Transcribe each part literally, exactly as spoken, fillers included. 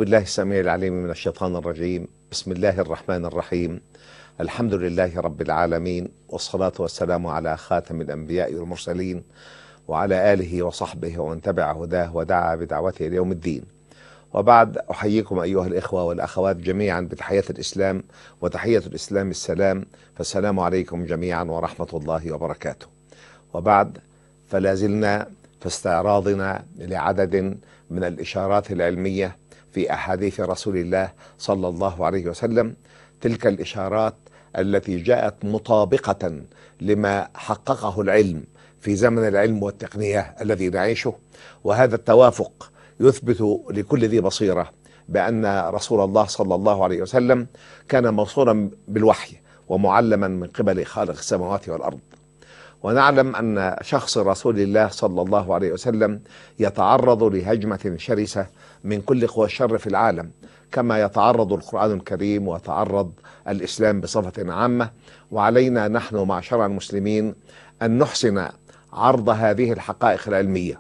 بالله السميع العليم من الشيطان الرجيم. بسم الله الرحمن الرحيم. الحمد لله رب العالمين، والصلاة والسلام على خاتم الأنبياء والمرسلين وعلى آله وصحبه ومن تبع هداه ودعا بدعوته إلى يوم الدين. وبعد، أحييكم أيها الإخوة والأخوات جميعا بتحية الإسلام، وتحية الإسلام السلام، فالسلام عليكم جميعا ورحمة الله وبركاته. وبعد، فلا زلنا في استعراضنا لعدد من الإشارات العلمية في أحاديث رسول الله صلى الله عليه وسلم، تلك الإشارات التي جاءت مطابقة لما حققه العلم في زمن العلم والتقنية الذي نعيشه. وهذا التوافق يثبت لكل ذي بصيرة بأن رسول الله صلى الله عليه وسلم كان موصولا بالوحي ومعلما من قبل خالق السماوات والأرض. ونعلم أن شخص رسول الله صلى الله عليه وسلم يتعرض لهجمة شرسة من كل قوى الشر في العالم، كما يتعرض القرآن الكريم ويتعرض الإسلام بصفة عامة. وعلينا نحن معشر المسلمين أن نحسن عرض هذه الحقائق العلمية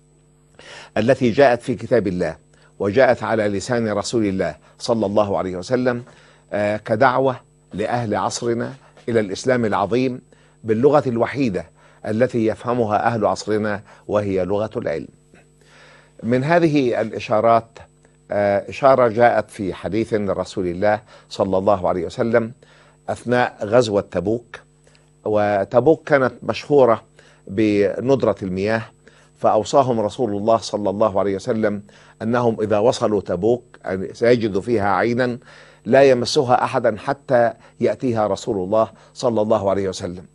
التي جاءت في كتاب الله وجاءت على لسان رسول الله صلى الله عليه وسلم كدعوة لأهل عصرنا إلى الإسلام العظيم باللغة الوحيدة التي يفهمها أهل عصرنا، وهي لغة العلم. من هذه الإشارات إشارة جاءت في حديث لرسول الله صلى الله عليه وسلم أثناء غزوة تبوك. وتبوك كانت مشهورة بندرة المياه، فأوصاهم رسول الله صلى الله عليه وسلم أنهم إذا وصلوا تبوك سيجدوا فيها عينا لا يمسها أحدا حتى يأتيها رسول الله صلى الله عليه وسلم.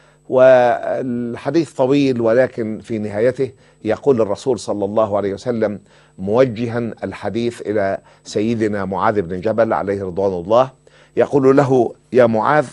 والحديث طويل، ولكن في نهايته يقول الرسول صلى الله عليه وسلم موجها الحديث إلى سيدنا معاذ بن جبل عليه رضوان الله، يقول له: يا معاذ،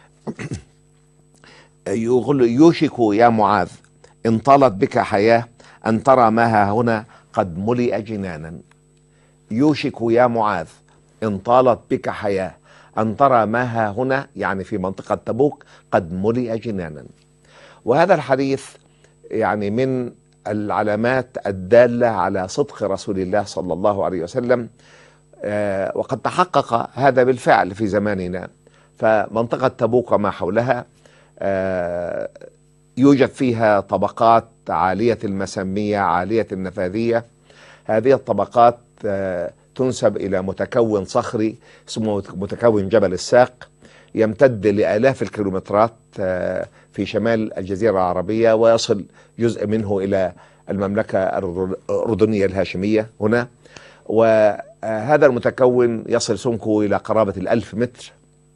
يقول يوشك يا معاذ إن طالت بك حياة أن ترى ما ها هنا قد ملئ جنانا. يوشك يا معاذ إن طالت بك حياة أن ترى ما ها هنا، يعني في منطقة تبوك، قد ملئ جنانا. وهذا الحديث يعني من العلامات الدالة على صدق رسول الله صلى الله عليه وسلم، آه وقد تحقق هذا بالفعل في زماننا. فمنطقة تبوك وما حولها آه يوجد فيها طبقات عالية المسامية عالية النفاذية. هذه الطبقات آه تنسب إلى متكون صخري اسمه متكون جبل الساق، يمتد لآلاف الكيلومترات في شمال الجزيرة العربية، ويصل جزء منه إلى المملكة الأردنية الهاشمية هنا. وهذا المتكون يصل سمكه إلى قرابة الألف متر،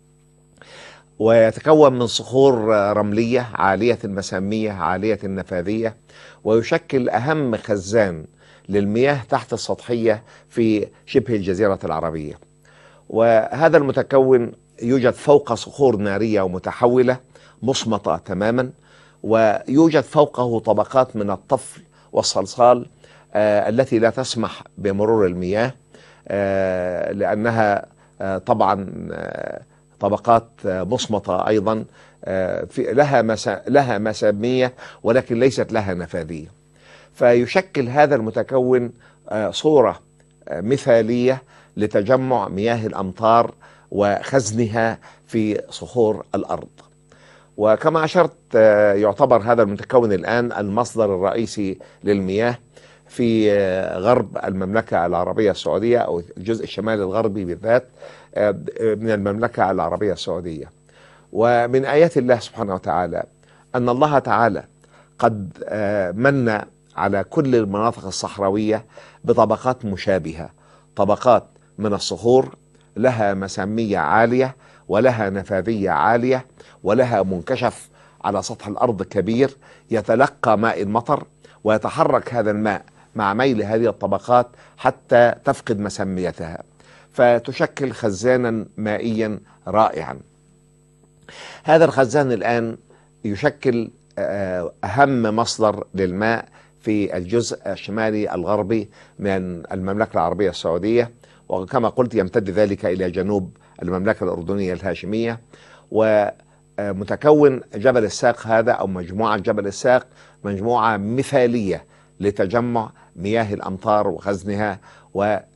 ويتكون من صخور رملية عالية المسامية عالية النفاذية، ويشكل أهم خزان للمياه تحت السطحية في شبه الجزيرة العربية. وهذا المتكون يوجد فوق صخور نارية ومتحولة مصمتة تماما، ويوجد فوقه طبقات من الطفل والصلصال آه التي لا تسمح بمرور المياه، آه لأنها آه طبعا آه طبقات آه مصمتة أيضا، آه في لها مسا لها مسامية ولكن ليست لها نفاذية. فيشكل هذا المتكون صورة مثالية لتجمع مياه الأمطار وخزنها في صخور الأرض. وكما أشرت، يعتبر هذا المتكون الآن المصدر الرئيسي للمياه في غرب المملكة العربية السعودية، أو الجزء الشمالي الغربي بالذات من المملكة العربية السعودية. ومن آيات الله سبحانه وتعالى أن الله تعالى قد من على كل المناطق الصحراوية بطبقات مشابهة، طبقات من الصخور لها مسامية عالية ولها نفاذية عالية ولها منكشف على سطح الأرض كبير يتلقى ماء المطر، ويتحرك هذا الماء مع ميل هذه الطبقات حتى تفقد مسميتها، فتشكل خزانا مائيا رائعا. هذا الخزان الآن يشكل أهم مصدر للماء في الجزء الشمالي الغربي من المملكة العربية السعودية، وكما قلت يمتد ذلك إلى جنوب المملكة الأردنية الهاشمية. ومتكون جبل الساق هذا أو مجموعة جبل الساق مجموعة مثالية لتجمع مياه الأمطار وخزنها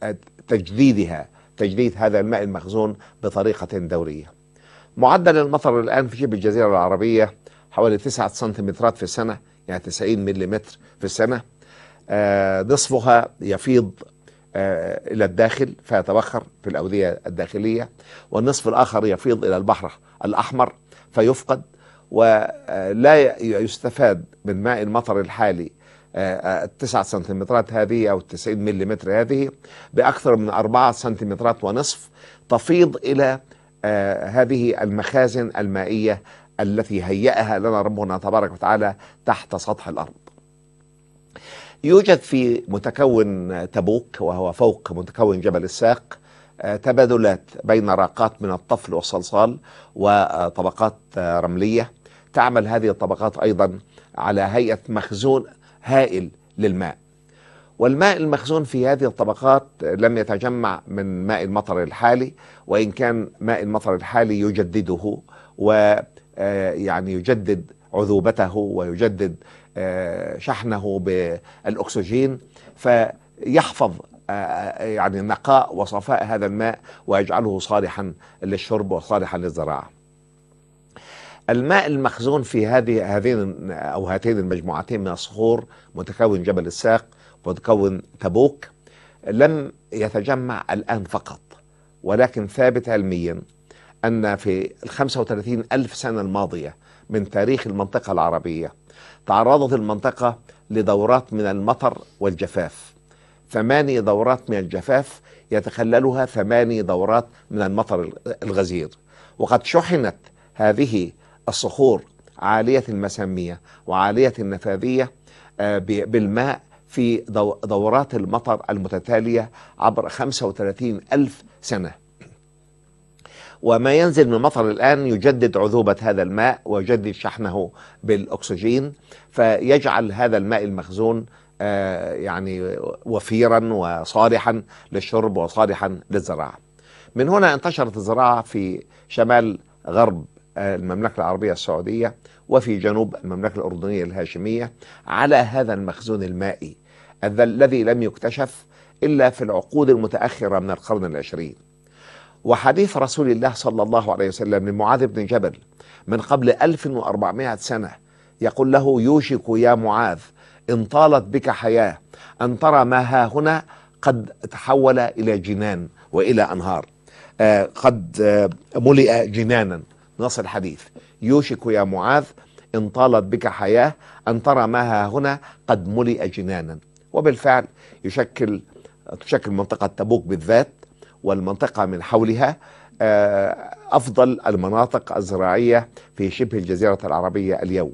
تجديدها، تجديد هذا الماء المخزون بطريقة دورية. معدل المطر الآن في شبه الجزيرة العربية حوالي تسعة سنتيمترات في السنة، يعني تسعين مليمتر في السنة. آه نصفها يفيض آه إلى الداخل فيتبخر في الأودية الداخلية، والنصف الآخر يفيض إلى البحر الأحمر فيفقد، ولا يستفاد من ماء المطر الحالي التسعة سنتيمترات هذه أو التسعين مليمتر هذه بأكثر من أربعة سنتيمترات ونصف تفيض إلى آه هذه المخازن المائية التي هيأها لنا ربنا تبارك وتعالى تحت سطح الأرض. يوجد في متكون تبوك وهو فوق متكون جبل الساق آه تبادلات بين راقات من الطفل والصلصال وطبقات آه رملية، تعمل هذه الطبقات أيضا على هيئة مخزون هائل للماء. والماء المخزون في هذه الطبقات لم يتجمع من ماء المطر الحالي، وإن كان ماء المطر الحالي يجدده ويعني يجدد عذوبته ويجدد شحنه بالأكسجين، فيحفظ يعني نقاء وصفاء هذا الماء ويجعله صالحا للشرب وصالحا للزراعة. الماء المخزون في هذه هذين أو هاتين المجموعتين من الصخور، متكون جبل الساق ومتكون تبوك، لم يتجمع الآن فقط، ولكن ثابت علميا أن في الخمسة وثلاثين ألف سنة الماضية من تاريخ المنطقة العربية تعرضت المنطقة لدورات من المطر والجفاف، ثماني دورات من الجفاف يتخللها ثماني دورات من المطر الغزير، وقد شحنت هذه الصخور عالية المسامية وعالية النفاذية بالماء في دورات المطر المتتالية عبر خمسة وثلاثين ألف سنة. وما ينزل من المطر الآن يجدد عذوبة هذا الماء ويجدد شحنه بالأكسجين، فيجعل هذا الماء المخزون يعني وفيرا وصالحا للشرب وصالحا للزراعة. من هنا انتشرت الزراعة في شمال غرب المملكة العربية السعودية وفي جنوب المملكة الأردنية الهاشمية على هذا المخزون المائي الذي لم يكتشف إلا في العقود المتأخرة من القرن العشرين. وحديث رسول الله صلى الله عليه وسلم لمعاذ بن جبل من قبل ألف وأربعمائة سنة يقول له: يوشك يا معاذ إن طالت بك حياة أن ترى ما ها هنا قد تحول إلى جنان وإلى أنهار. آه قد آه ملئ جنانا. نص الحديث: يوشك يا معاذ إن طالت بك حياة أن ترى ما ها هنا قد ملئ جنانا. وبالفعل يشكل تشكل منطقة تبوك بالذات والمنطقة من حولها أفضل المناطق الزراعية في شبه الجزيرة العربية اليوم.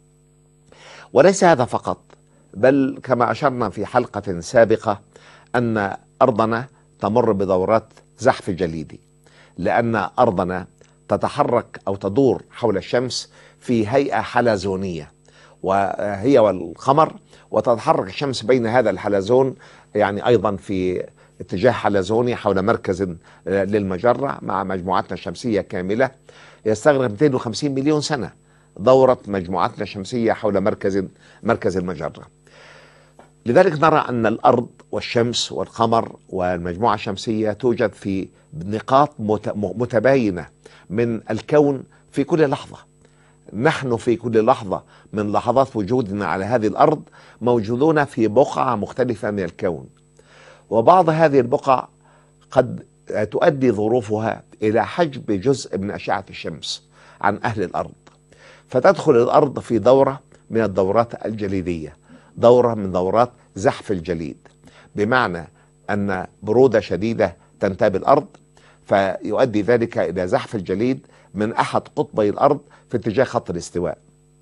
وليس هذا فقط، بل كما أشرنا في حلقة سابقة أن أرضنا تمر بدورات زحف جليدي، لأن أرضنا تتحرك أو تدور حول الشمس في هيئة حلزونية، وهي والقمر، وتتحرك الشمس بين هذا الحلزون يعني أيضا في اتجاه حلزوني حول مركز للمجرة مع مجموعتنا الشمسية كاملة. يستغرق مئتين وخمسين مليون سنة دورة مجموعتنا الشمسية حول مركز مركز المجرة. لذلك نرى أن الأرض والشمس والقمر والمجموعة الشمسية توجد في نقاط متباينة من الكون في كل لحظة. نحن في كل لحظة من لحظات وجودنا على هذه الأرض موجودون في بقعة مختلفة من الكون، وبعض هذه البقع قد تؤدي ظروفها إلى حجب جزء من أشعة الشمس عن أهل الأرض، فتدخل الأرض في دورة من الدورات الجليدية، دورة من دورات زحف الجليد، بمعنى أن برودة شديدة تنتاب الأرض فيؤدي ذلك إلى زحف الجليد من أحد قطبي الأرض في اتجاه خط الاستواء.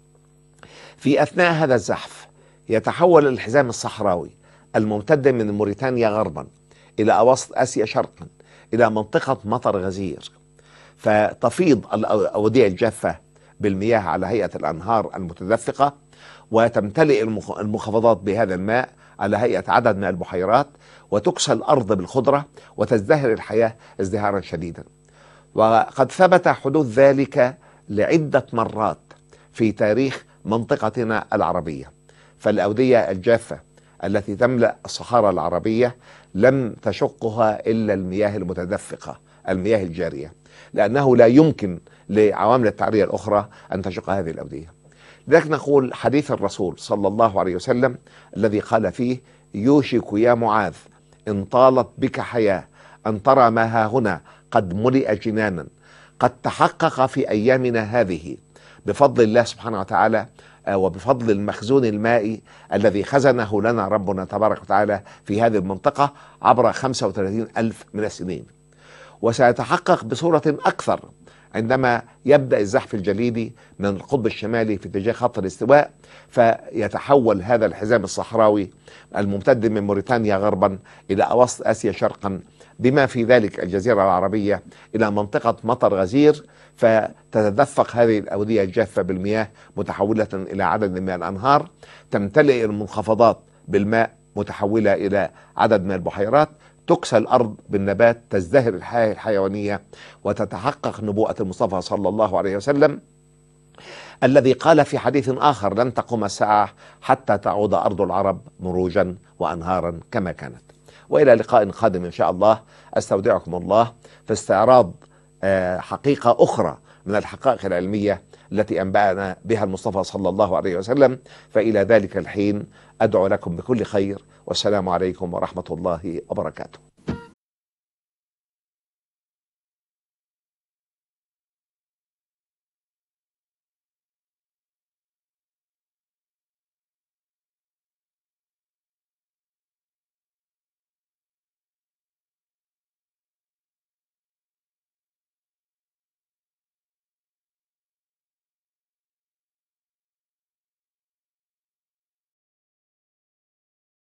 في أثناء هذا الزحف يتحول الحزام الصحراوي الممتد من موريتانيا غربا إلى أوسط آسيا شرقا إلى منطقة مطر غزير، فتفيض الأودية الجافة بالمياه على هيئة الأنهار المتدفقة، وتمتلئ المنخفضات بهذا الماء على هيئة عدد من البحيرات، وتكسى الأرض بالخضرة وتزدهر الحياة ازدهارا شديدا. وقد ثبت حدوث ذلك لعدة مرات في تاريخ منطقتنا العربية، فالأودية الجافة التي تملأ الصحارى العربية لم تشقها إلا المياه المتدفقة، المياه الجارية، لأنه لا يمكن لعوامل التعرية الأخرى أن تشق هذه الأودية. لذلك نقول حديث الرسول صلى الله عليه وسلم الذي قال فيه: يوشك يا معاذ إن طالت بك حياة أن ترى ما ها هنا قد ملئ جنانا، قد تحقق في أيامنا هذه بفضل الله سبحانه وتعالى وبفضل المخزون المائي الذي خزنه لنا ربنا تبارك وتعالى في هذه المنطقة عبر خمسة وثلاثين ألف من السنين، وسيتحقق بصورة أكثر عندما يبدأ الزحف الجليدي من القطب الشمالي في اتجاه خط الاستواء، فيتحول هذا الحزام الصحراوي الممتد من موريتانيا غربا إلى أوسط آسيا شرقا، بما في ذلك الجزيرة العربية، إلى منطقة مطر غزير، فتتدفق هذه الأودية الجافة بالمياه متحولة إلى عدد من الأنهار، تمتلئ المنخفضات بالماء متحولة إلى عدد من البحيرات، تكسى الأرض بالنبات، تزدهر الحياة الحيوانية، وتتحقق نبوءة المصطفى صلى الله عليه وسلم الذي قال في حديث آخر: لن تقوم الساعة حتى تعود أرض العرب مروجا وأنهارا كما كانت. وإلى لقاء قادم إن شاء الله، أستودعكم الله في استعراض حقيقة أخرى من الحقائق العلمية التي أنبأنا بها المصطفى صلى الله عليه وسلم. فإلى ذلك الحين أدعو لكم بكل خير، والسلام عليكم ورحمة الله وبركاته.